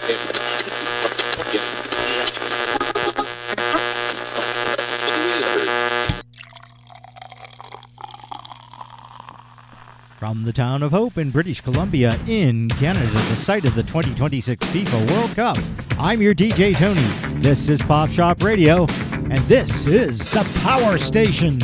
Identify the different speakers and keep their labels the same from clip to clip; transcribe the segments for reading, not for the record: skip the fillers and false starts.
Speaker 1: From the town of Hope in British Columbia in Canada, the site of the 2026 FIFA World Cup, I'm your DJ Tony. This is Pop Shop Radio, and this is the Power Station.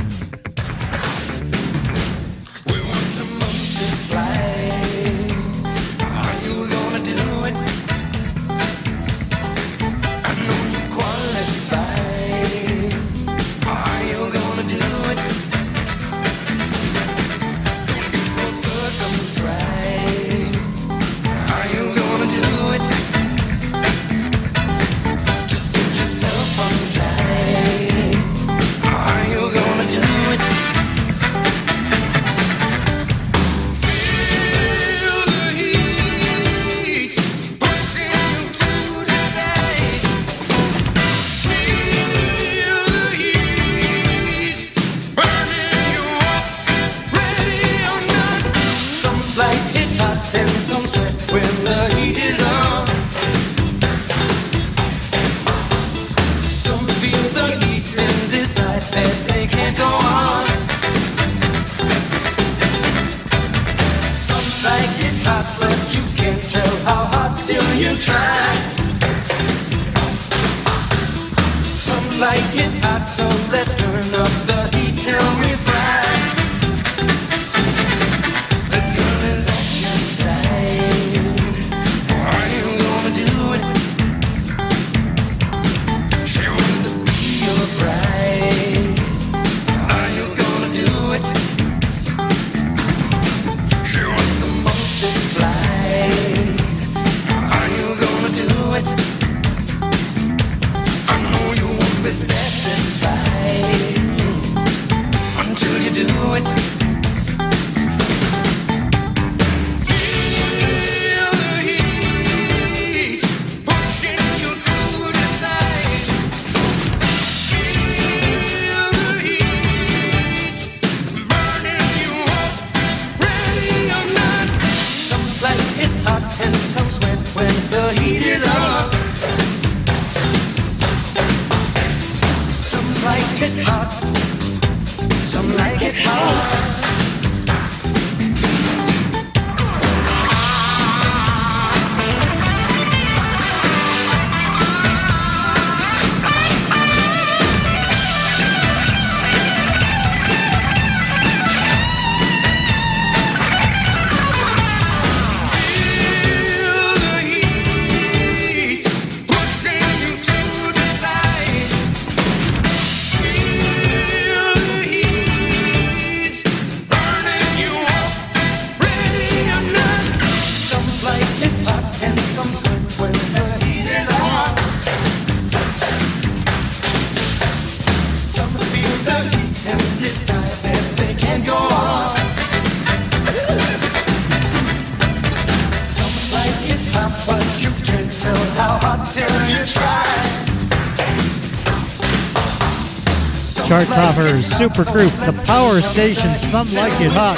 Speaker 1: Chart toppers, supergroup, The Power Station, Some Like It Hot,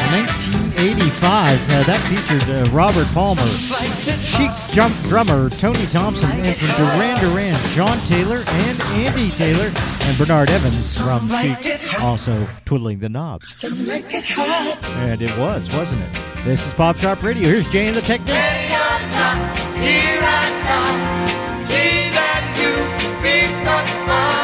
Speaker 1: 1985. That featured Robert Palmer, Chic Jump drummer Tony Thompson, and from Duran Duran, John Taylor and Andy Taylor, and Bernard Evans from Chic, also twiddling the knobs. And it was, wasn't it? This is Pop Shop Radio. Here's Jay and the Techniques.
Speaker 2: Here I come. Gee, that used to be such fun.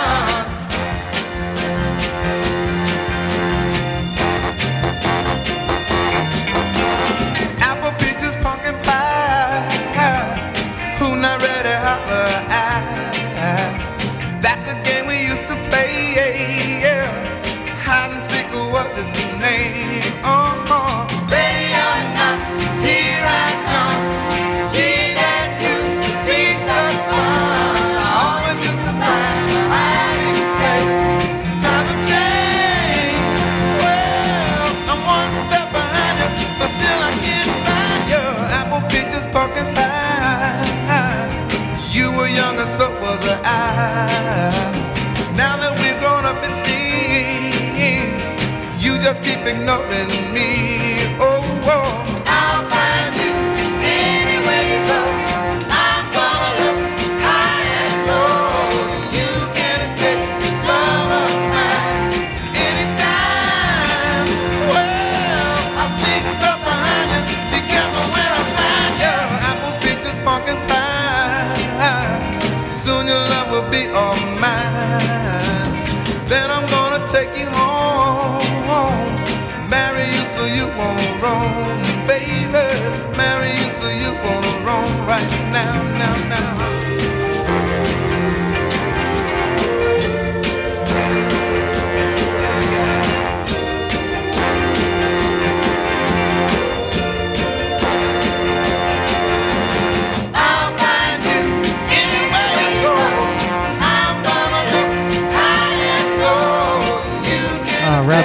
Speaker 2: Apple peaches, pumpkin pie. Who not ready? Holler, that's a game we used to play. Yeah. Hide and seek was its name. Ready or not, here I come. Gee, that used to be such fun. I always used to find a hiding place. Time to change. Well, I'm one step behind you, but still I can't find you. Apple peaches, pumpkin pie. You were young and so was I. Now that we've grown up, it seems you just keep ignoring me. Oh, I'll find you anywhere you go. I'm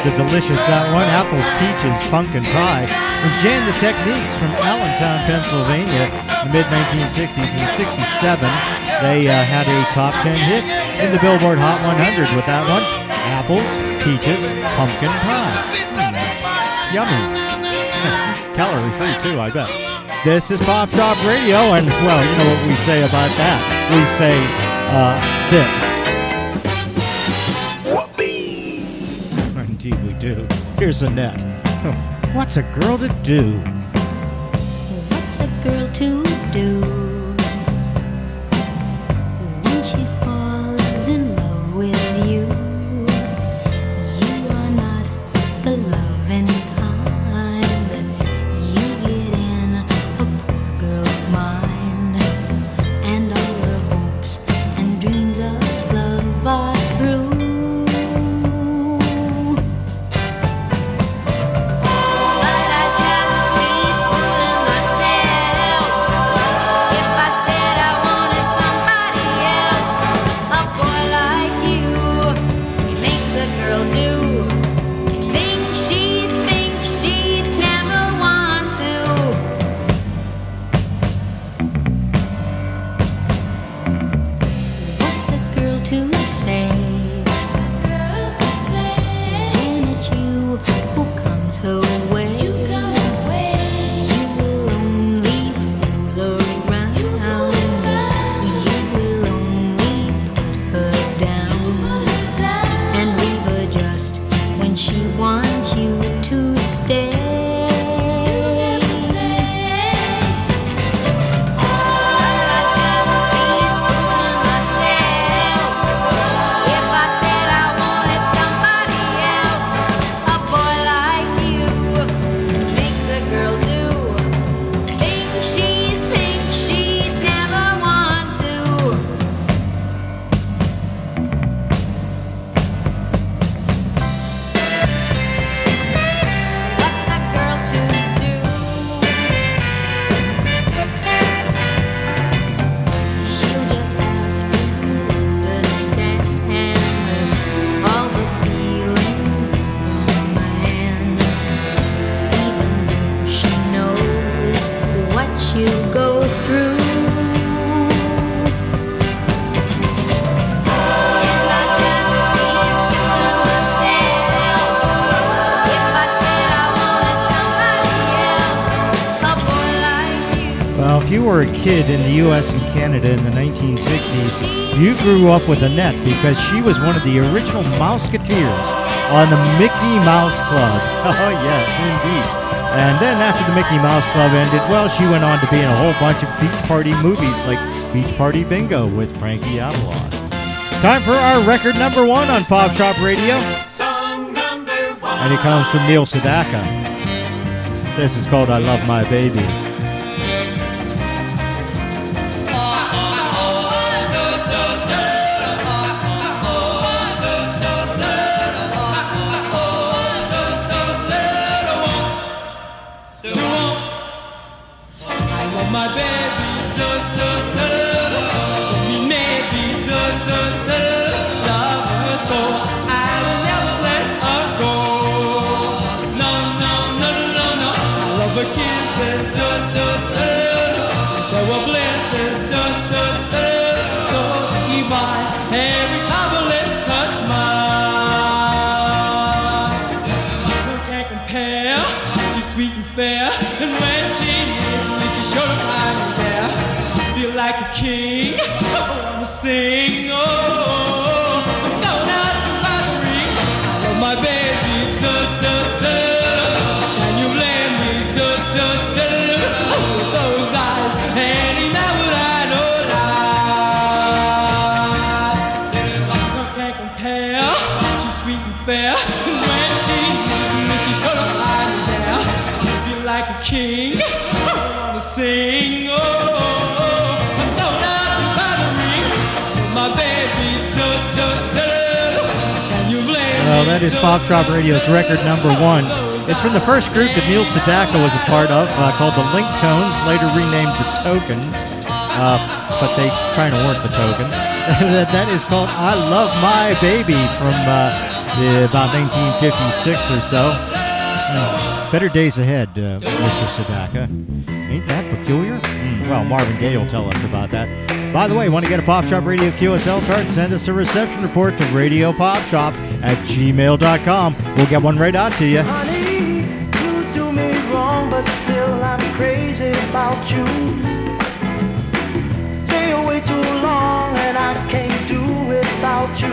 Speaker 1: the delicious that one. Apples, Peaches, Pumpkin Pie. And Jan the Techniques from Allentown, Pennsylvania in the mid-1960s. In 67, they had a top 10 hit in the Billboard Hot 100 with that one. Apples, Peaches, Pumpkin Pie. Yummy. Calorie-free too, I bet. This is Pop Shop Radio, and, well, you know what we say about that. We say, this. Indeed we do. Here's Annette. What's a girl to do?
Speaker 3: What's a girl to do when she falls in love with you? You are not the loving kind. You get in a poor girl's mind, and all her hopes and dreams of love are through.
Speaker 1: In the U.S. and Canada in the 1960s, you grew up with Annette because she was one of the original Mouseketeers on the Mickey Mouse Club. Oh, yes, indeed. And then after the Mickey Mouse Club ended, well, she went on to be in a whole bunch of beach party movies like Beach Party Bingo with Frankie Avalon. Time for our record number one on Pop Shop Radio.
Speaker 4: Song number one.
Speaker 1: And it comes from Neil Sedaka. This is called I Love My Baby.
Speaker 5: Like a king, I wanna sing. Oh, I'm going out to my ring. I love my baby. Can you blame me? With those eyes, any now would I know lie. No can't compare. She's sweet and fair, and when she needs me, she's sure to find me there. Feel like a king. I wanna sing. Oh.
Speaker 1: Well, that is Pop Shop Radio's record number one. It's from the first group that Neil Sedaka was a part of, called the Linktones, later renamed the Tokens, but they kind of weren't the Tokens. That is called I Love My Baby from about 1956 or so. Better days ahead, Mr. Sedaka. Ain't that peculiar? Well, Marvin Gaye will tell us about that. By the way, want to get a Pop Shop Radio QSL card? Send us a reception report to radiopopshop@gmail.com. We'll get one right out to you.
Speaker 6: Honey, you do me wrong, but still I'm crazy about you. Stay away too long and I can't do without you.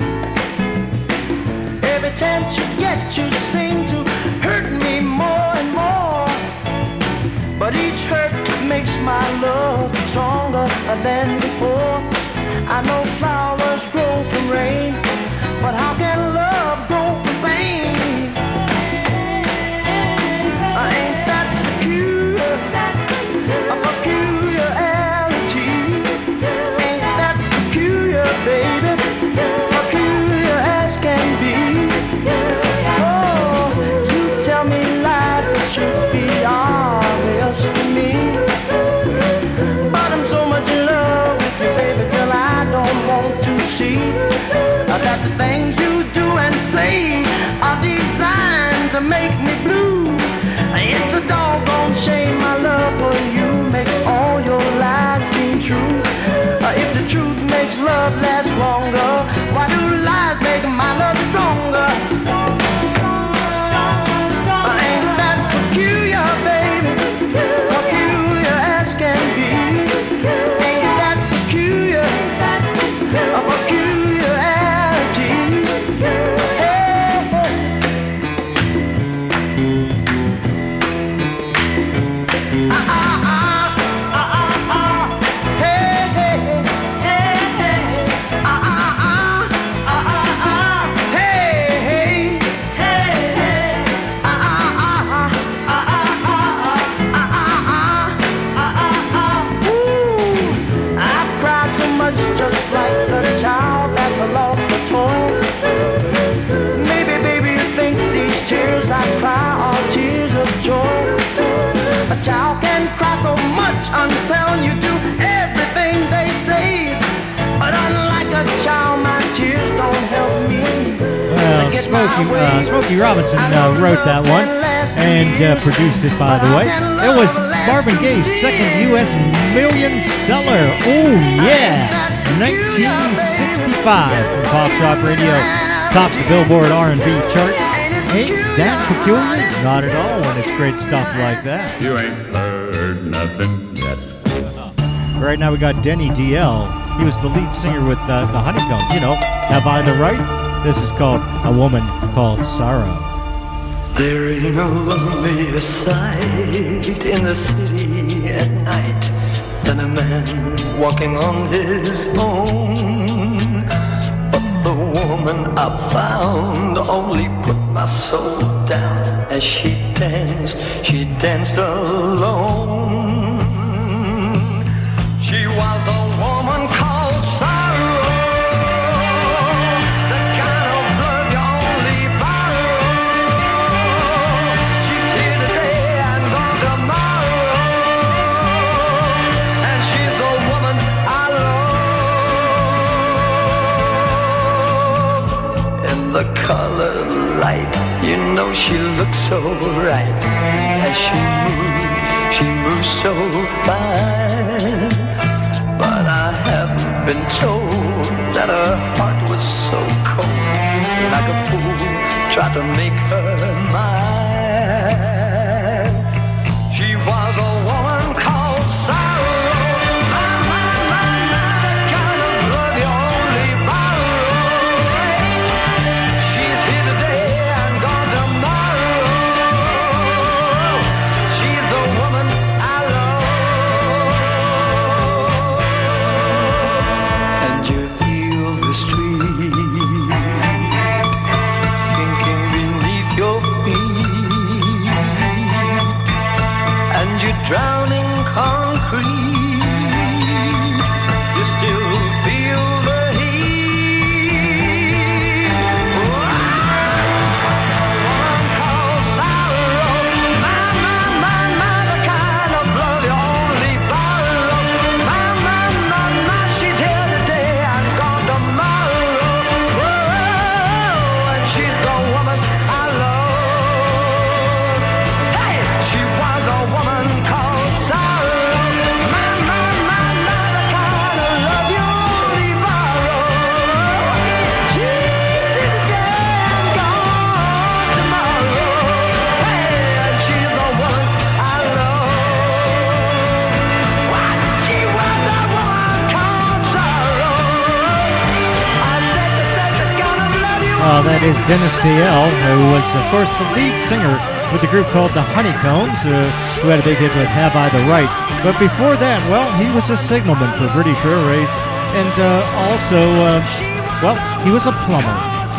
Speaker 6: Every chance you get, you seem to hurt me more and more. But each hurt makes my love stronger than before. I know flowers grow from rain, but how can love grow from pain? Ain't that peculiar? A peculiarity. Ain't that peculiar, baby? Peculiar as can be. Oh, you tell me life should be obvious to me. But I'm so much in love with you, baby, till I don't want to see that the things you do and say are designed to make me blue. It's a doggone shame my love for you makes all your lies seem true. If the truth makes love last longer, why do lies make my love stronger? Ain't that peculiar, baby? Peculiar as can be. Ain't that peculiar? A peculiarity. Hey, hey. Hey, hey, hey, hey. A child can cry so much until you do everything they say. But unlike a child, my tears don't help me.
Speaker 1: Well, Smokey Robinson wrote that one and produced it, by the way. It was Marvin Gaye's second U.S. million seller. Oh, yeah. 1965 from Pop Shop Radio. Topped the Billboard R&B charts. Ain't that peculiar? Not at all when it's great stuff like that.
Speaker 7: You ain't heard nothing yet.
Speaker 1: Right now we got Denny DL. He was the lead singer with the Honeycombs. You know, Have I the Right? This is called A Woman Called Sorrow.
Speaker 6: There ain't no lonelier sight in the city at night than a man walking on his own. But the woman I found only put my soul down as she danced alone. She was a woman called sorrow. The color light, you know she looks so right. As she moves so fine. But I haven't been told that her heart was so cold. Like a fool, tried to make her mine. She was a woman called sorrow. The street
Speaker 1: That is Dennis DeYoung, who was, of course, the lead singer with the group called the Honeycombs, who had a big hit with Have I the Right. But before that, well, he was a signalman for British Airways, and also, well, he was a plumber.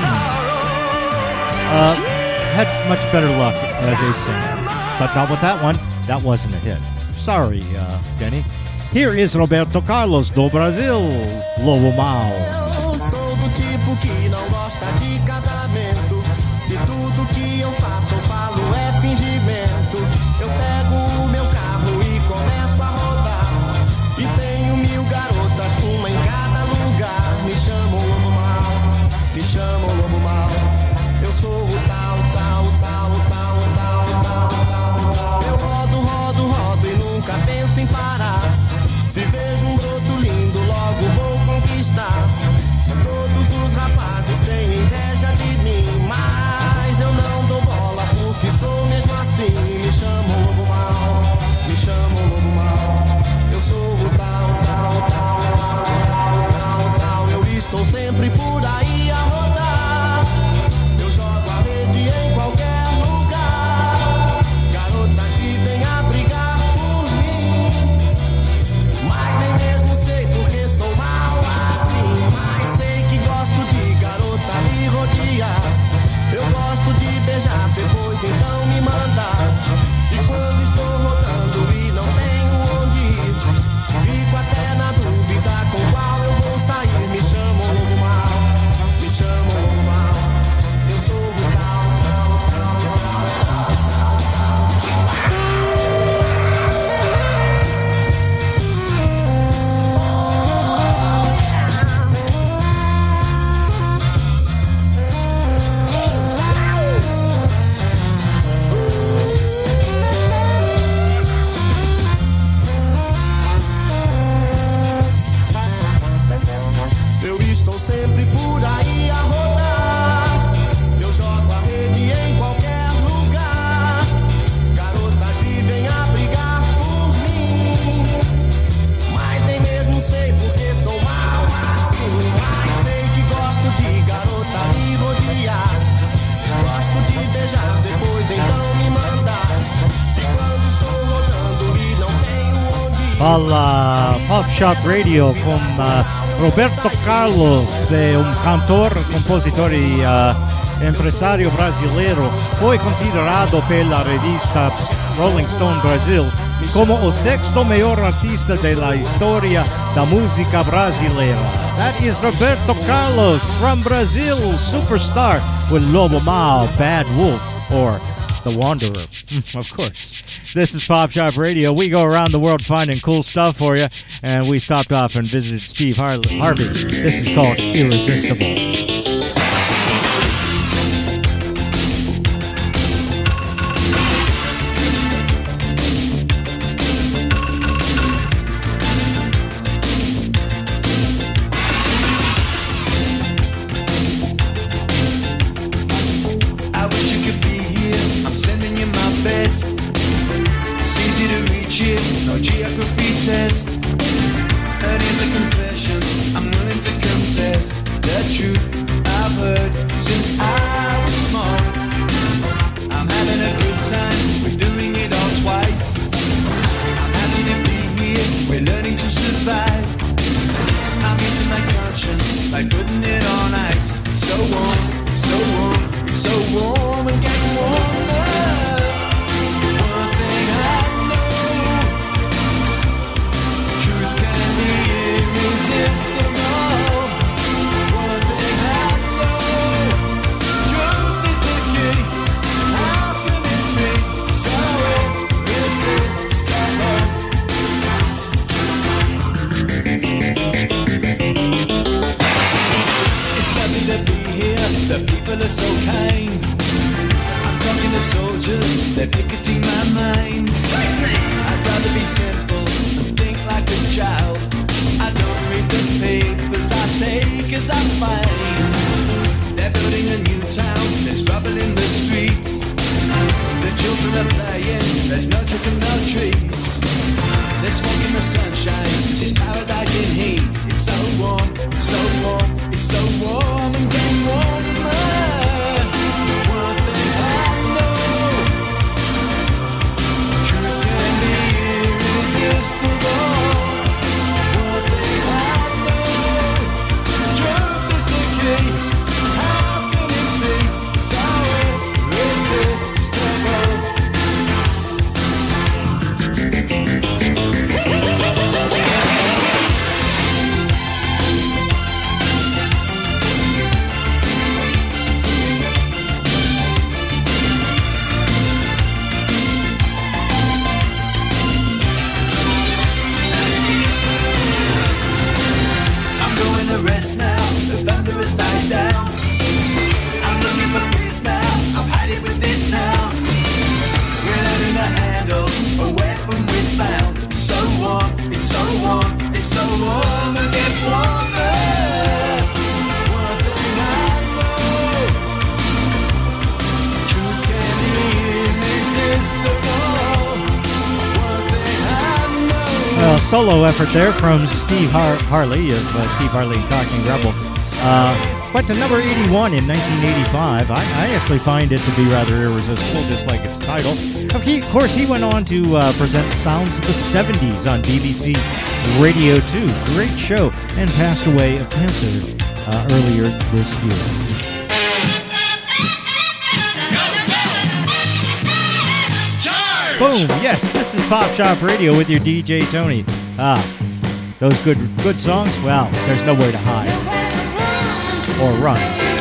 Speaker 1: Had much better luck as a singer, but not with that one. That wasn't a hit. Sorry, Denny. Here is Roberto Carlos do Brasil, Lobo Mau.
Speaker 8: Eu sou do tipo que não gosta de casamento. Se tudo que eu faço ou falo é fingimento, eu pego o meu carro e começo a rodar. E tenho 1000 garotas, uma em cada lugar. Me chamam Lobo Mau, me chamam Lobo Mau. Eu sou o tal, tal, tal, tal, tal, tal, tal, tal. Eu rodo, rodo, rodo e nunca penso em parar. Se vejo um broto lindo, logo vou conquistar. Todos os rapazes têm inveja de mim, mas eu não dou bola porque sou mesmo assim. Me chamam Lobo Mau, me chamam Lobo Mau. Eu sou o tal, tal, tal, tal, tal, tal, tal. Eu estou sempre por aí a rodar. Eu jogo a rede em qualquer lugar. Garotas que vêm a brigar por mim, mas nem mesmo sei porque sou mal assim. Mas sei que gosto de garota me rodear. Eu gosto de beijar, depois então me mandar. E quando estou rodando e não tenho onde ir, fico até na dúvida com qual eu vou sair. Me chamam Lobo Mau, me chamam Lobo Mau. Eu sou o tal, tal, tal, tal, tal, tal, tal. Eu estou sempre por aí a rodar. Eu jogo a rede em qualquer lugar. Garotas vivem a brigar por mim, mas nem mesmo sei porque sou mal assim. Mas sei que gosto de garota me rodear. Gosto de beijar, depois então me mandar. E quando estou rodando e não tenho onde ir,
Speaker 1: Alla Pop Shop Radio con Roberto Carlos, un cantor, compositore e impresario brasileiro. Foi considerado pela revista Rolling Stone Brasil como o 6º maior artista da história da música brasileira. That is Roberto Carlos from Brazil, superstar with Lobo Mau, Bad Wolf, or The Wanderer, of course. This is Pop Shop Radio. We go around the world finding cool stuff for you, and we stopped off and visited Steve Harvey. This is called Irresistible.
Speaker 2: I wish you could be here. I'm sending you my best. It's easy to reach it, no geography test. That is a confession, I'm willing to contest the truth I've heard since I was small. I'm having a good time, we're doing it all twice. I'm happy to be here, we're learning to survive. I'm using my conscience by putting it on ice. It's so warm, so warm, so warm and getting warmer. One thing I know, truth can be irresistible. One thing I know, truth is the key. How can it be so irresistible? It's lovely to be here, the people are so kind. I'm talking to soldiers, they're picketing my mind. I'd rather be simple and think like a child. I don't read the papers, I take as I find. They're building a new town, there's rubble in the streets. The children are playing, there's no trick and no trees. They're smoking the sunshine, this is paradise in heat. It's so warm, it's so warm, it's so warm and getting warmer. woman gets warmer. One thing I know, truth can be irresistible. One thing I know.
Speaker 1: Solo effort there from Steve Harley of Steve Harley and Cockney Rebel. But to number 81 in 1985, I actually find it to be rather irresistible, just like its title. Of course, he went on to present Sounds of the 70s on BBC Radio 2. Great show, and passed away of cancer earlier this year. Boom! Yes, this is Pop Shop Radio with your DJ Tony. Those good songs. Well, there's nowhere to hide or run.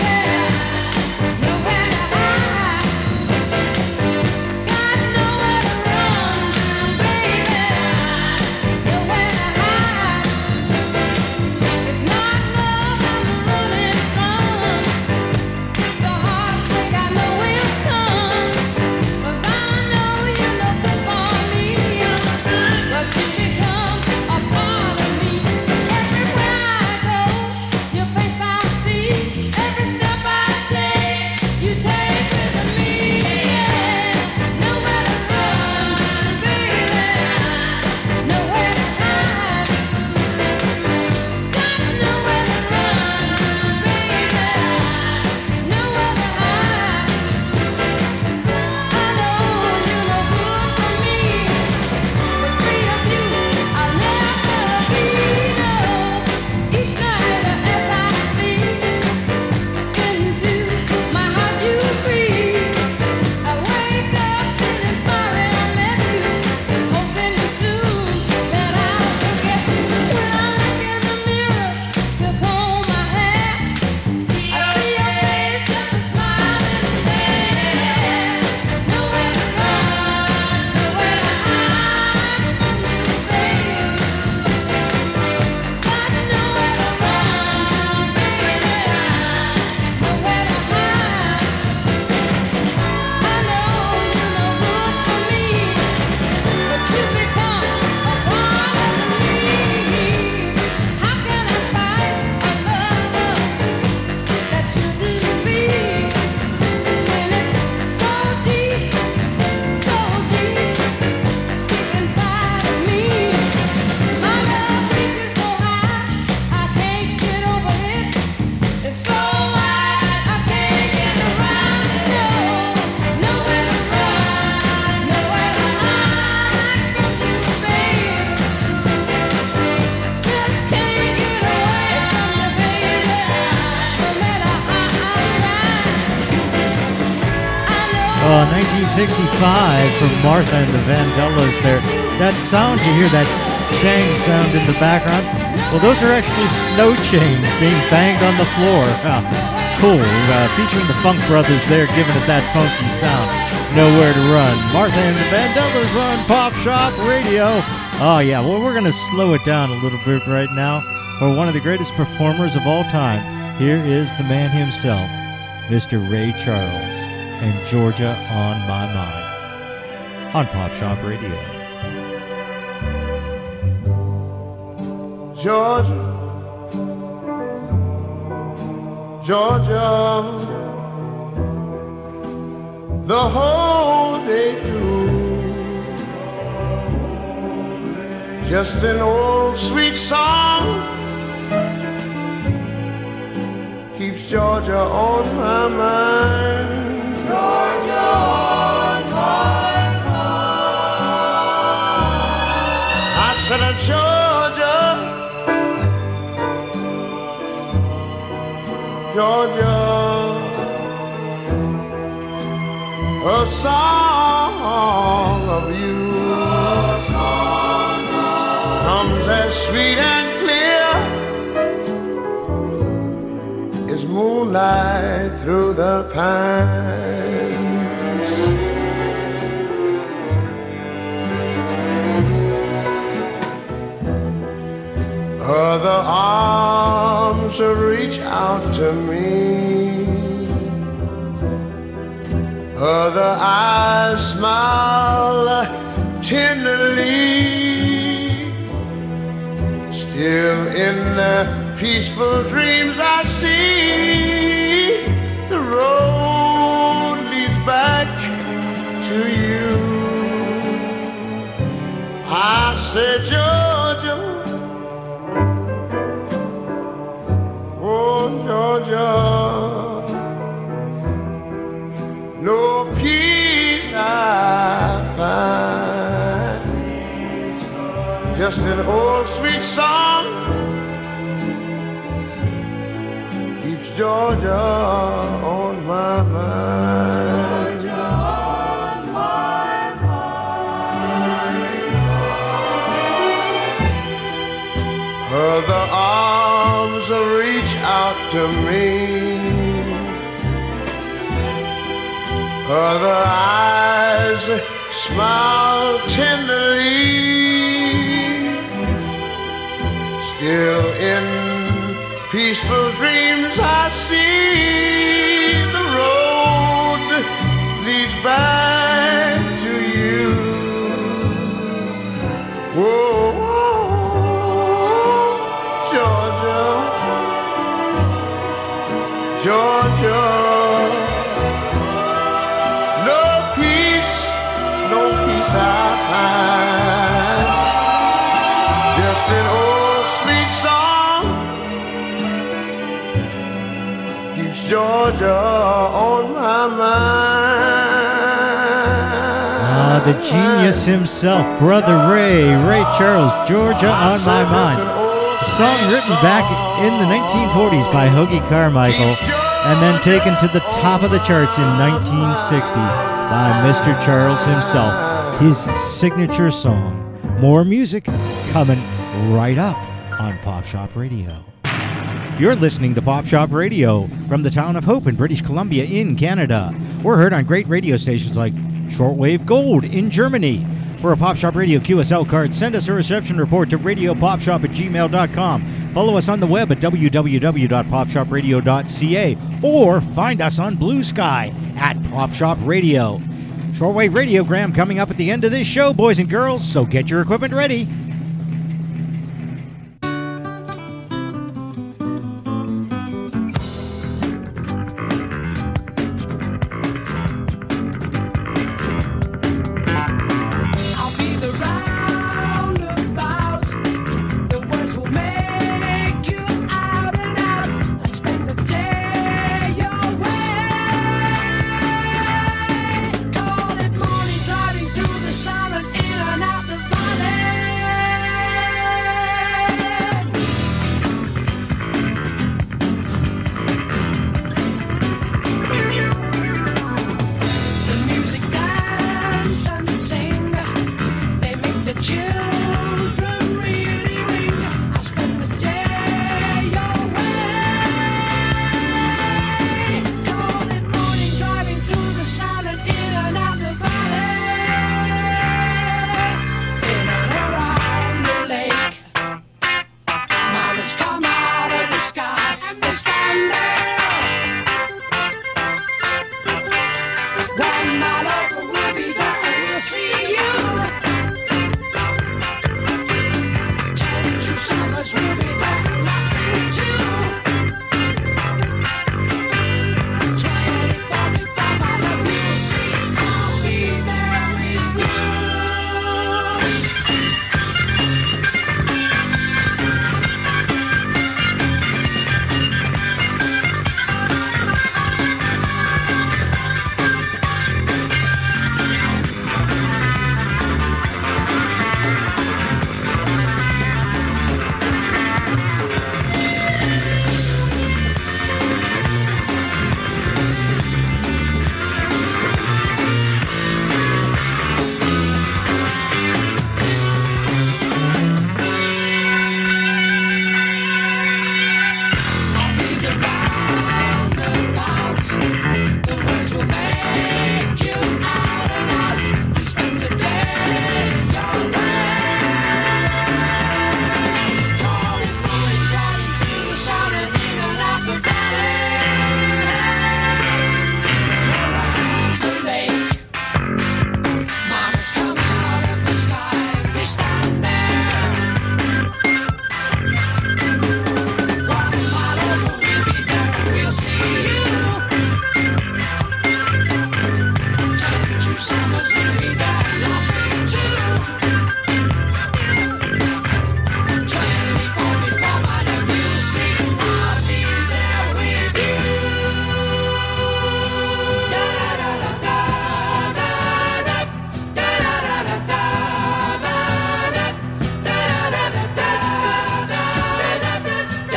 Speaker 1: Oh, 1965 from Martha and the Vandellas there. That sound, you hear that chang sound in the background? Well, those are actually snow chains being banged on the floor. Cool. Featuring the Funk Brothers there, giving it that funky sound. Nowhere to run. Martha and the Vandellas on Pop Shop Radio. Oh, yeah. Well, we're going to slow it down a little bit right now for one of the greatest performers of all time. Here is the man himself, Mr. Ray Charles, and Georgia on My Mind on Pop Shop Radio.
Speaker 8: Georgia, Georgia, the whole day through, just an old sweet song keeps Georgia on my mind. Georgia on my mind. I said, Georgia, Georgia, a song of you comes as sweet and clear as moonlight through the pines. Other arms reach out to me, other eyes smile tenderly. Still Still in the peaceful dreams I see, the road leads back to you. I said, Georgia, oh Georgia, no peace I find, just an old sweet song keeps Georgia on my mind. Georgia on my mind. Her arms reach out to me, her eyes smile tenderly. Still in peaceful dreams I see the road leads back to you. Whoa, Georgia, Georgia, no peace I find, just an old sweet song keeps Georgia on my mind.
Speaker 1: The genius himself, Brother Ray Charles, Georgia on My Mind. A song written back in the 1940s by Hoagy Carmichael and then taken to the top of the charts in 1960 by Mr. Charles himself. His signature song. More music coming right up on Pop Shop Radio. You're listening to Pop Shop Radio from the town of Hope in British Columbia in Canada. We're heard on great radio stations like Shortwave Gold in Germany. For a Pop Shop Radio QSL card, send us a reception report to radiopopshop@gmail.com. Follow us on the web at www.popshopradio.ca or find us on Blue Sky at Pop Shop Radio. Shortwave Radiogram coming up at the end of this show, boys and girls, so get your equipment ready.
Speaker 9: Driving through the sun and in and out the valley.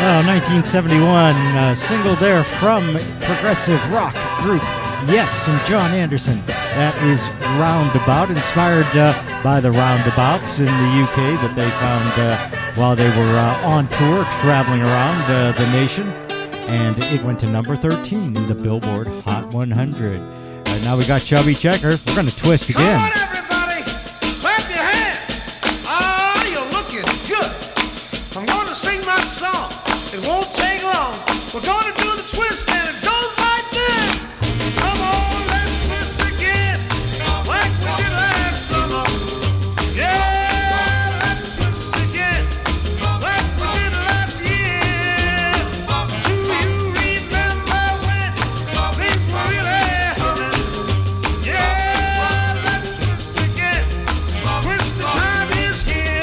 Speaker 1: Well, 1971 single there from progressive rock group Yes and John Anderson. That is Roundabout, inspired by the Roundabouts in the UK that they found while they were on tour, traveling around the nation. And it went to number 13 in the Billboard Hot 100. Right now we got Chubby Checker. We're going to twist again.
Speaker 2: Come on, everybody. Clap your hands. Ah, you're looking good. I'm going to sing my song. It won't take long. We're going to do the twist, and it goes like this. Come on, let's twist again, like we did last summer. Yeah, let's twist again, like we did last year. Do you remember when things were really humming? Yeah, let's twist again. Twist the time is here.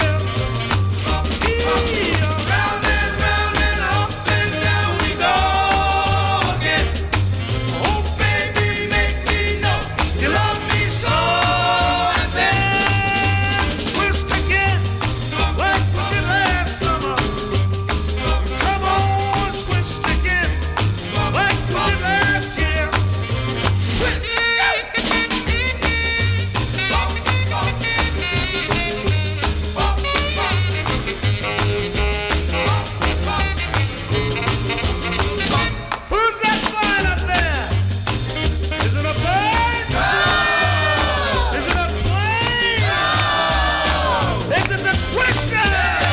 Speaker 2: Round and up and down we go again. Oh baby, make me know you love me so. And then twist again, like we did last summer. Come on, twist again, like we did last year. Twist. Who's that flying up there? Is it a bird? Is it a plane? Is it the twister?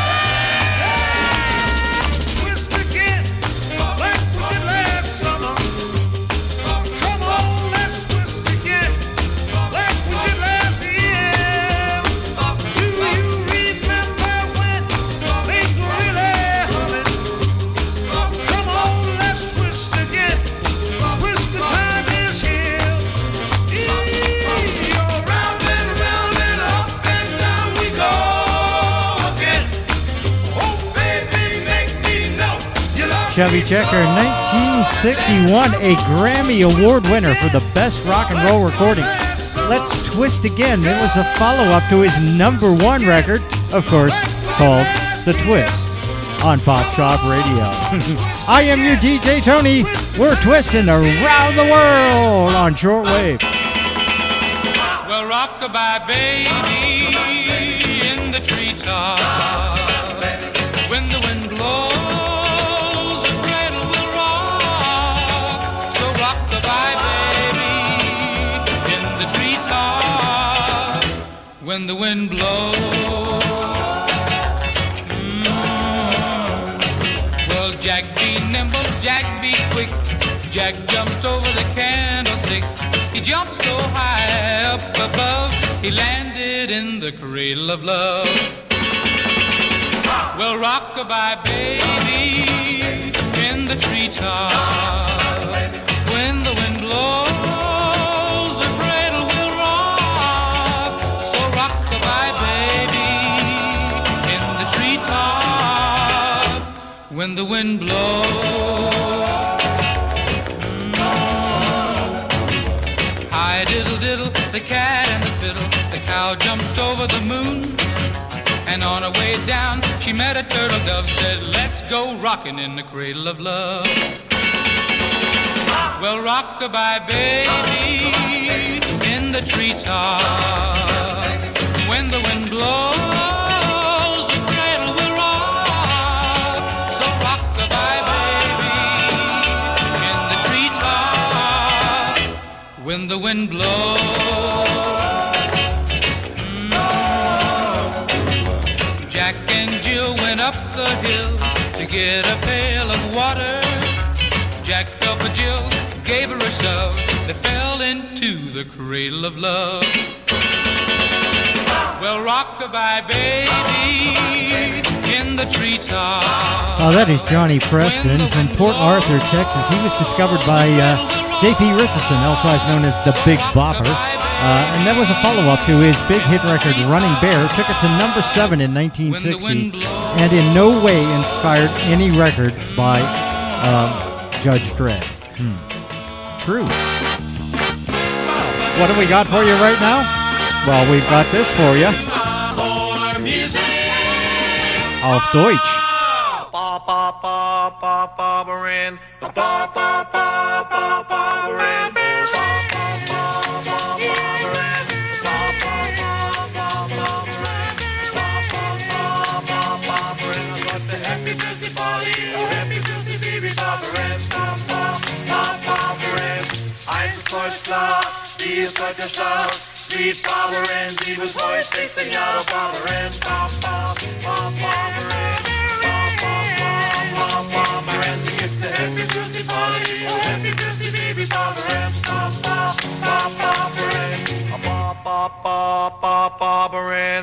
Speaker 2: Twist again, like we did last summer. Come on, let's twist again, like we did last year. Do you remember when things were really humming? Come on, let's twist again. Twist the time is here. Round and up and down we go again. Oh baby, make me know you love
Speaker 1: Chubby
Speaker 2: me
Speaker 1: Checker,
Speaker 2: so.
Speaker 1: 1961, a Grammy Award winner for the best rock and roll recording. Let's Twist Again. It was a follow-up to his number one record, of course, called The Twist on Pop Shop Radio. I am your DJ Tony. We're twisting around the world on shortwave.
Speaker 9: Well, rock-a-bye baby in the treetop. When the wind blows, the cradle will rock. So rock-a-bye baby in the treetop. When the wind blows. Well, Jack be nimble, Jack be quick. Jack jumped over the candlestick. He jumped so high up above, he landed in the cradle of love. Well, rock-a-bye baby in the treetop. When the wind blows, the cradle will rock. So rock-a-bye baby in the treetop. When the wind blows. Hi diddle diddle, the cat and the fiddle. The cow jumped over the moon, and on her way down she met a turtle dove. Said, let's go rockin' in the cradle of love. Well, rock-a-bye baby in the treetop. When the wind blows, the cradle will rock. So rock-a-bye baby in the treetop. When the wind blows. Jack and Jill went up the hill to get a pail of water. Jack fell for Jill, gave her a shove. They fell into the cradle of love. Well, rock-a-bye baby in the treetop.
Speaker 1: Oh, that is Johnny Preston from Port Arthur, Texas. He was discovered by J.P. Richardson, elsewise known as the Big Bopper. And that was a follow-up to his big hit record, Running Bear. Took it to number 7 in 1960, and in no way inspired any record by Judge Dredd. True. What do we got for you right now? Well, we've got this for you.
Speaker 4: More music.
Speaker 1: Auf Deutsch.
Speaker 4: Ba
Speaker 2: Ba-ba-ba-ba-ba-ba-ba-rin. Ba-ba-ba-ba-ba-ba-ba-rin. Happy birthday, Polly. Happy birthday, baby, Barbara. Barbara. Eins ist klar, sie ist heute stark. Sweet Barbara, sie wird heute 16 Jahre Barbara. Barbara. Barbara, sie gibt eine Happy birthday, Polly. Happy birthday, baby, Barbara. Barbara. Barbara.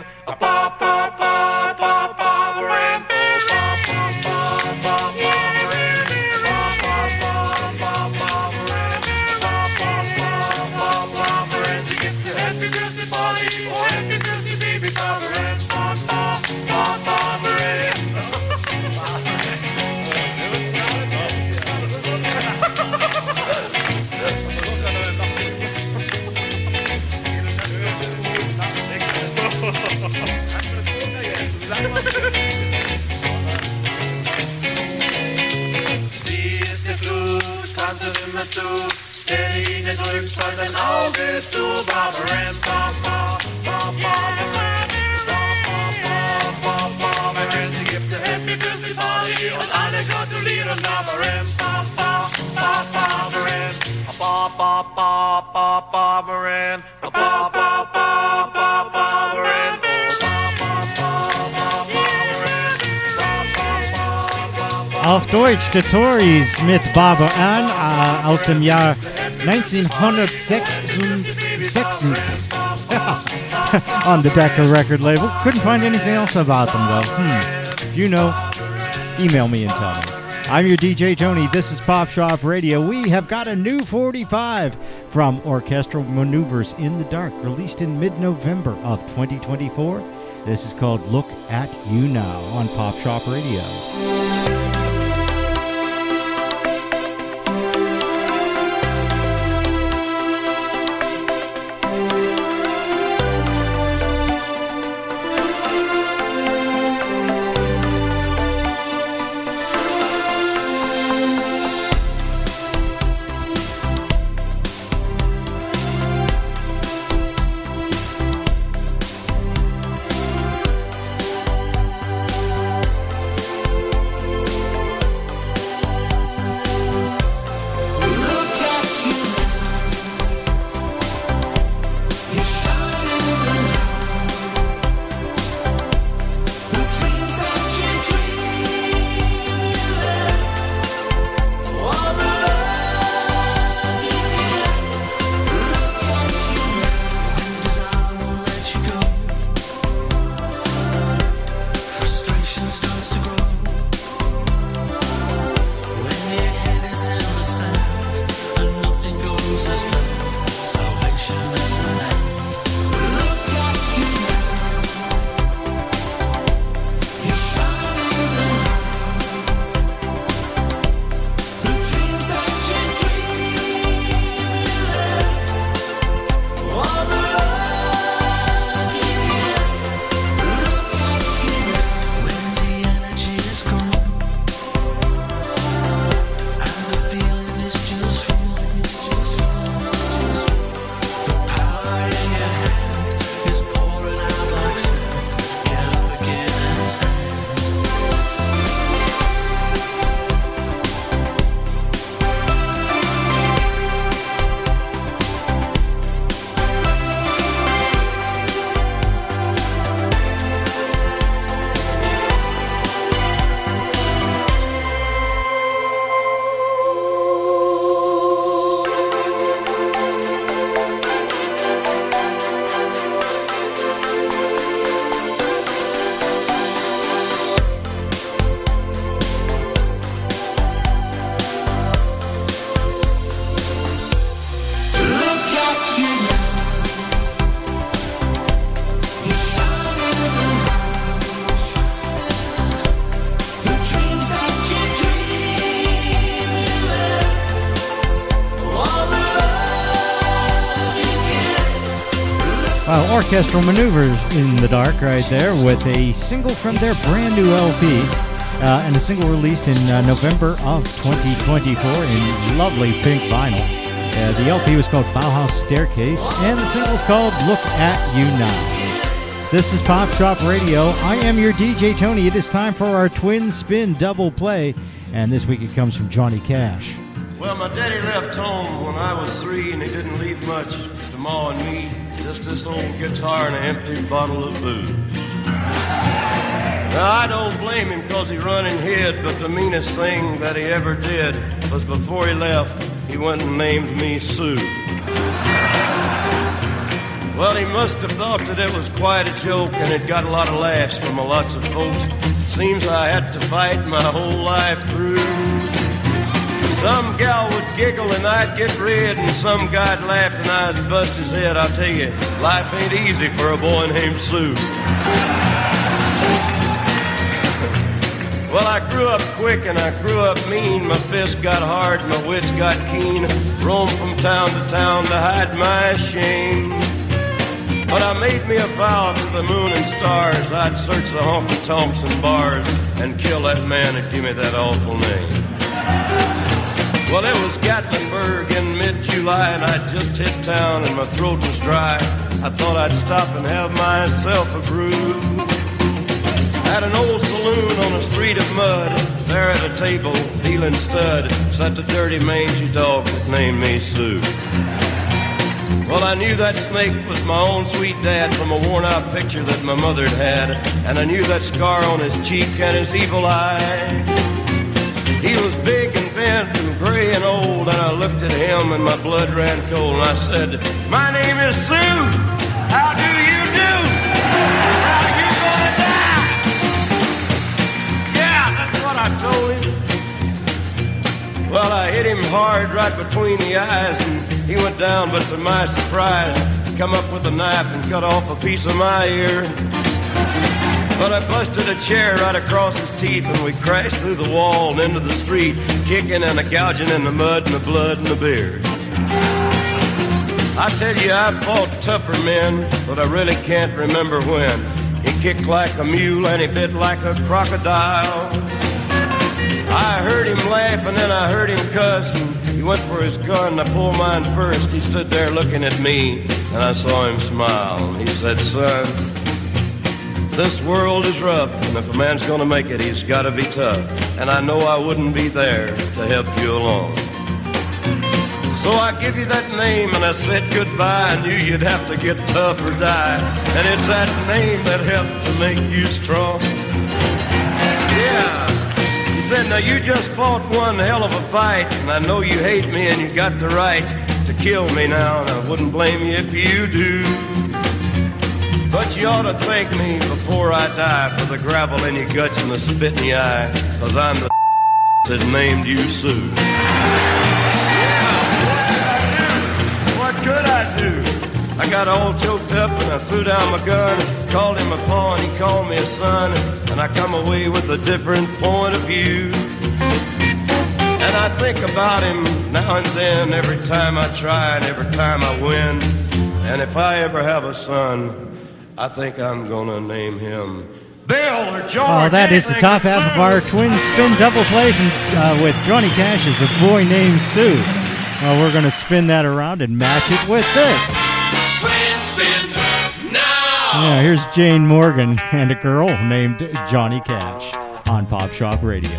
Speaker 2: Sie ist der Blut, kannst du immer zu. Der Linie drückt halt dein Auge zu. Barbara, sie gibt dir Happy Birthday Party und alle gratulieren Barbara.
Speaker 1: Auf Deutsch The Tories mit Barbara Ann aus dem Jahr 1966 on the Decca record label. Couldn't find anything else about them though. If you know, email me and tell me. I'm your DJ Tony. This is Pop Shop Radio. We have got a new 45 from Orchestral Maneuvers in the Dark, released in mid-November of 2024. This is called Look at You Now on Pop Shop Radio. Orchestral Maneuvers in the Dark right there with a single from their brand new LP and a single released in November of 2024 in lovely pink vinyl. The LP was called Bauhaus Staircase, and the single is called Look at You Now. This is Pop Shop Radio. I am your DJ Tony. It is time for our Twin Spin Double Play, and this week it comes from Johnny Cash.
Speaker 10: Well, my daddy left home when I was 3, and he didn't leave much to Ma and me. Just this old guitar and an empty bottle of booze. Now, I don't blame him because he run and hid, but the meanest thing that he ever did was before he left, he went and named me Sue. Well, he must have thought that it was quite a joke, and it got a lot of laughs from lots of folks. It seems I had to fight my whole life through. Some gal would giggle and I'd get red, and some guy'd laugh and I'd bust his head. I'll tell you, life ain't easy for a boy named Sue. Well, I grew up quick and I grew up mean. My fists got hard, my wits got keen. Roamed from town to town to hide my shame. But I made me a vow to the moon and stars, I'd search the honky-tonks and bars and kill that man that gave me that awful name. Well, it was Gatlinburg in mid-July, and I'd just hit town and my throat was dry. I thought I'd stop and have myself a brew. At an old saloon on a street of mud, there at a table, dealing stud, sat the dirty mangy dog that named me Sue. Well, I knew that snake was my own sweet dad from a worn-out picture that my mother'd had, and I knew that scar on his cheek and his evil eye. He was big and bent and gray and old, and I looked at him and my blood ran cold, and I said, "My name is Sue. How do you do? How you gonna die?" Yeah, that's what I told him. Well, I hit him hard right between the eyes, and he went down, but to my surprise, come up with a knife and cut off a piece of my ear. But I busted a chair right across his teeth, and we crashed through the wall and into the street, kicking and gouging in the mud and the blood and the beer. I tell you, I've fought tougher men, but I really can't remember when. He kicked like a mule and he bit like a crocodile. I heard him laugh and then I heard him cuss, and he went for his gun. I pulled mine first. He stood there looking at me, and I saw him smile. And he said, "Son, this world is rough, and if a man's gonna make it, he's gotta be tough. And I know I wouldn't be there to help you along. So I give you that name, and I said goodbye. I knew you'd have to get tough or die. And it's that name that helped to make you strong." Yeah. He said, "Now you just fought one hell of a fight, and I know you hate me and you got the right to kill me now, and I wouldn't blame you if you do. But you ought to thank me before I die for the gravel in your guts and the spit in your eye, 'cause I'm the that named you Sue." What could I do? I got all choked up and I threw down my gun, called him a paw and he called me a son, and I come away with a different point of view. And I think about him now and then, every time I try and every time I win. And if I ever have a son, I think I'm gonna name him Bill or George.
Speaker 1: Oh, that is the top half of our Twin Spin Double Play from, with Johnny Cash's A Boy Named Sue. We're going to spin that around and match it with this.
Speaker 11: Twin Spin now!
Speaker 1: Yeah, here's Jane Morgan and a girl named Johnny Cash on Pop Shop Radio.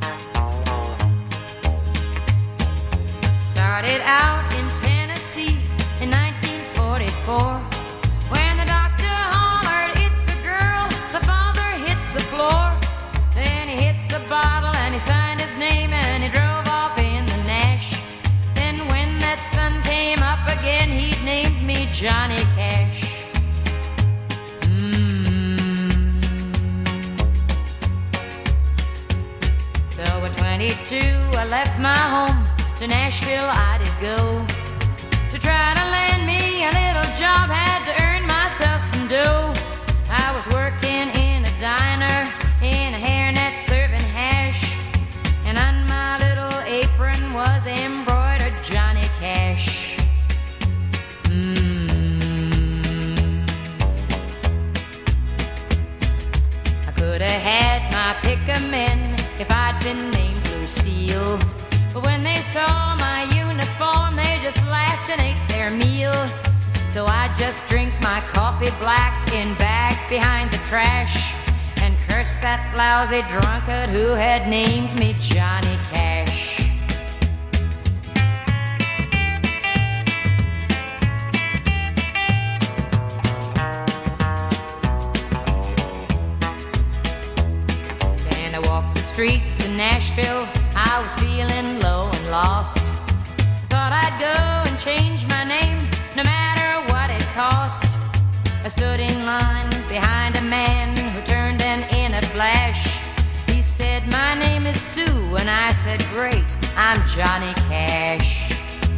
Speaker 12: Started out in Tennessee in 1944. When the doctor hollered, "It's a girl," the father hit the floor. Then he hit the bottle and he signed his name and he drove off in the Nash. Then when that sun came up again, he named me Johnny Cash. So at 22 I left my home, to Nashville I did go, to try to land me a little job, had to earn myself some dough. I was working in a diner, in a hairnet serving hash, and on my little apron was embroidered Johnny Cash. I could have had my pick of men, dinner meal. So I just drink my coffee black in back behind the trash and curse that lousy drunkard who had named me Johnny Cash. Then I walked the streets in Nashville. I was feeling low and lost. Thought I'd go and change my name, no matter what it cost. I stood in line behind a man who turned in a flash. He said, my name is Sue, and I said, great, I'm Johnny Cash.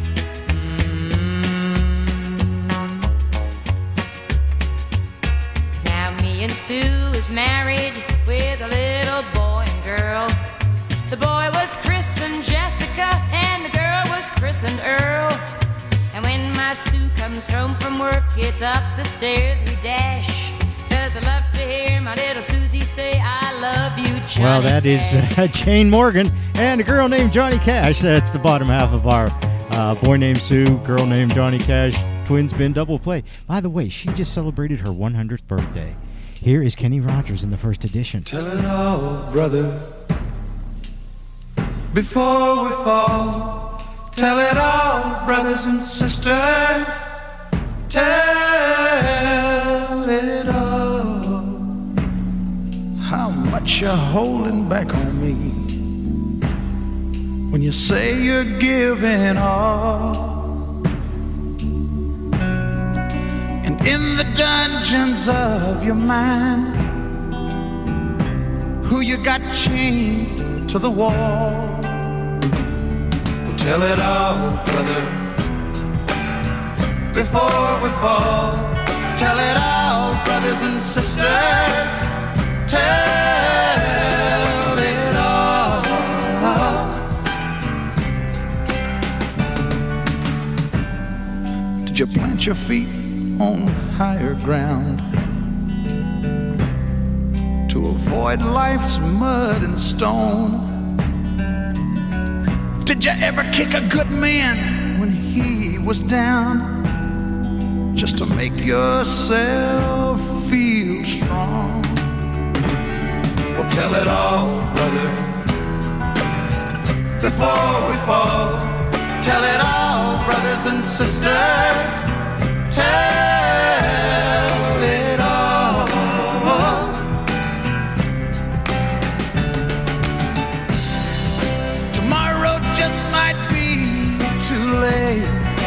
Speaker 12: Now me and Sue is married with a little boy and girl. The boy was christened Jessica, and the girl was christened Earl. And when my Sue comes home from work, it's up the stairs we dash. 'Cause I love to hear my little Susie say, I love you, Johnny
Speaker 1: Well, that
Speaker 12: Cash.
Speaker 1: is Jane Morgan and a girl named Johnny Cash. That's the bottom half of our boy named Sue, girl named Johnny Cash, twin spin double play. By the way, she just celebrated her 100th birthday. Here is Kenny Rogers in the first edition.
Speaker 2: Tell it all, brother, before we fall. Tell it all, brothers and sisters. Tell it all. How much you're holding back on me when you say you're giving all. And in the dungeons of your mind, who you got chained to the wall. Tell it all, brother, before we fall. Tell it all, brothers and sisters. Tell it all. Did you plant your feet on higher ground to avoid life's mud and stone? Did you ever kick a good man when he was down, just to make yourself feel strong? Well, tell it all, brother, before we fall. Tell it all, brothers and sisters. Tell it all. Tomorrow just might be too late.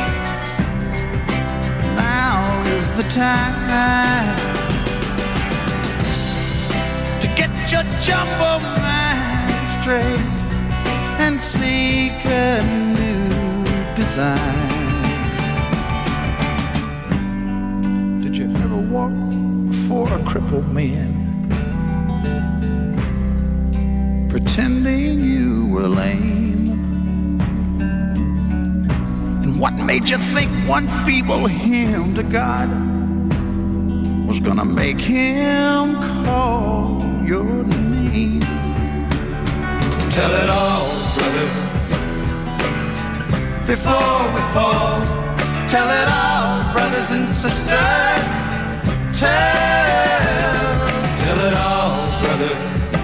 Speaker 2: Now is the time to get your jumbo mind straight and seek a new design. Did you ever walk before a crippled man, pretending you were lame? And what made you think one feeble hymn to God was gonna make him call your name? Tell it all, brother, before we fall. Tell it all, brothers and sisters. Tell it all, brother,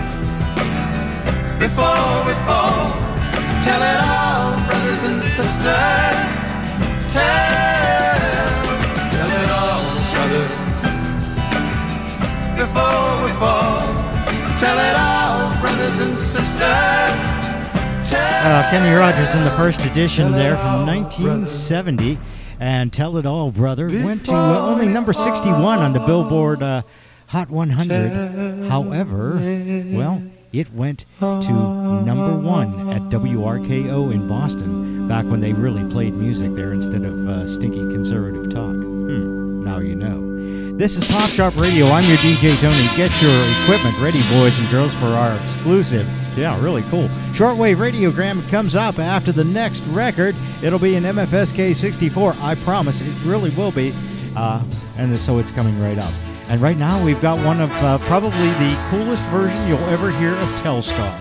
Speaker 2: before we fall. Tell it all, brothers and sisters. Tell it all, brother, before we fall. Tell it all, brothers and sisters.
Speaker 1: Kenny Rogers in the first edition there from 1970. And Tell It All, Brother went to only number 61 on the Billboard Hot 100. However, well, it went to number 1 at WRKO in Boston back when they really played music there instead of stinky conservative talk. Now you know. This is Pop Shop Radio. I'm your DJ Tony. Get your equipment ready, boys and girls, for our exclusive, yeah, really cool, shortwave radiogram. It comes up after the next record. It'll be an MFSK 64. I promise it really will be. And so it's coming right up. And right now we've got one of probably the coolest version you'll ever hear of Telstar.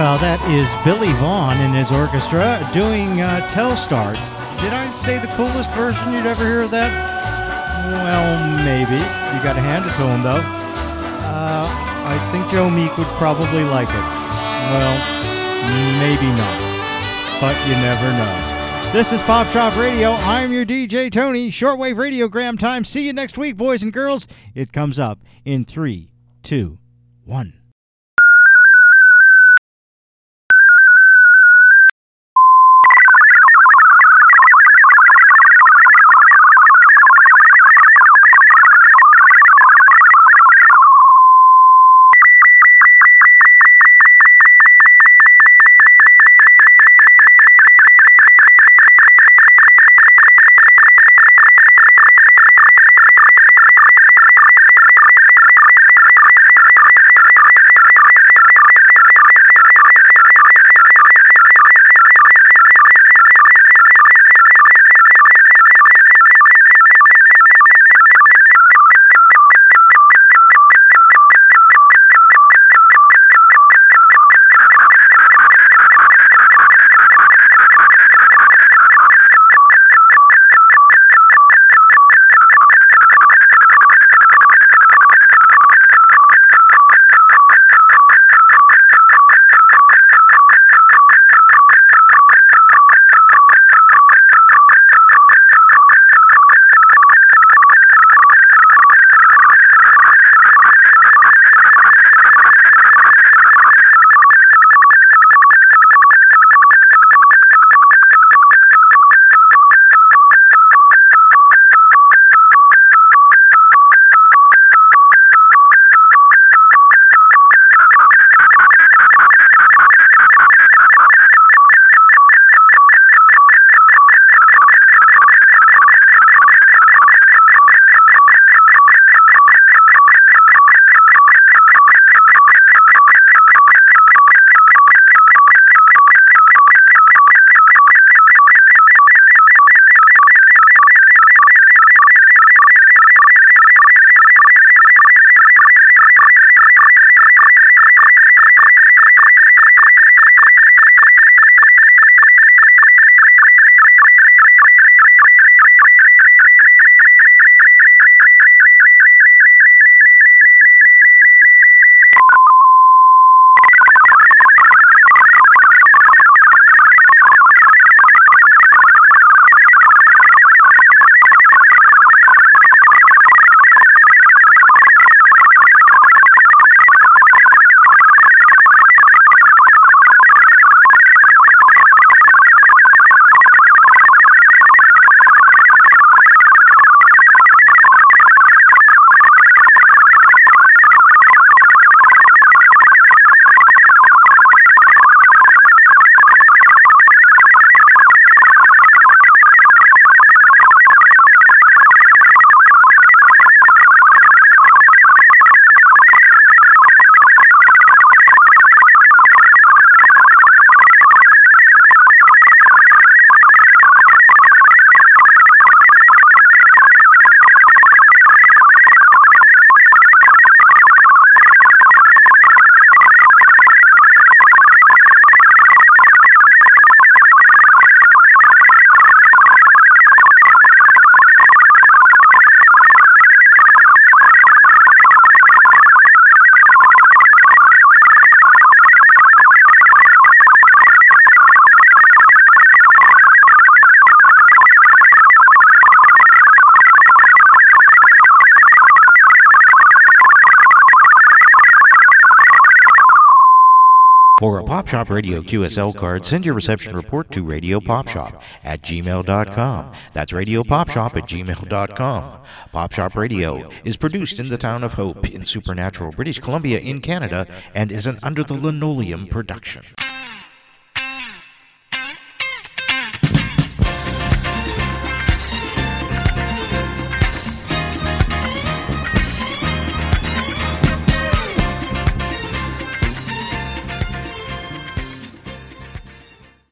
Speaker 1: Well, that is Billy Vaughn and his orchestra doing Telstar. Did I say the coolest version you'd ever hear of that? Well, maybe. You got to hand it to him, though. I think Joe Meek would probably like it. Well, maybe not. But you never know. This is Pop Shop Radio. I'm your DJ, Tony. Shortwave radiogram time. See you next week, boys and girls. It comes up in 3, 2, 1.
Speaker 13: For a Pop Shop Radio QSL card, send your reception report to Radio Pop Shop at gmail.com. That's Radio Pop Shop at gmail.com. Pop Shop Radio is produced in the town of Hope in Supernatural, British Columbia in Canada, and is an Under the Linoleum production.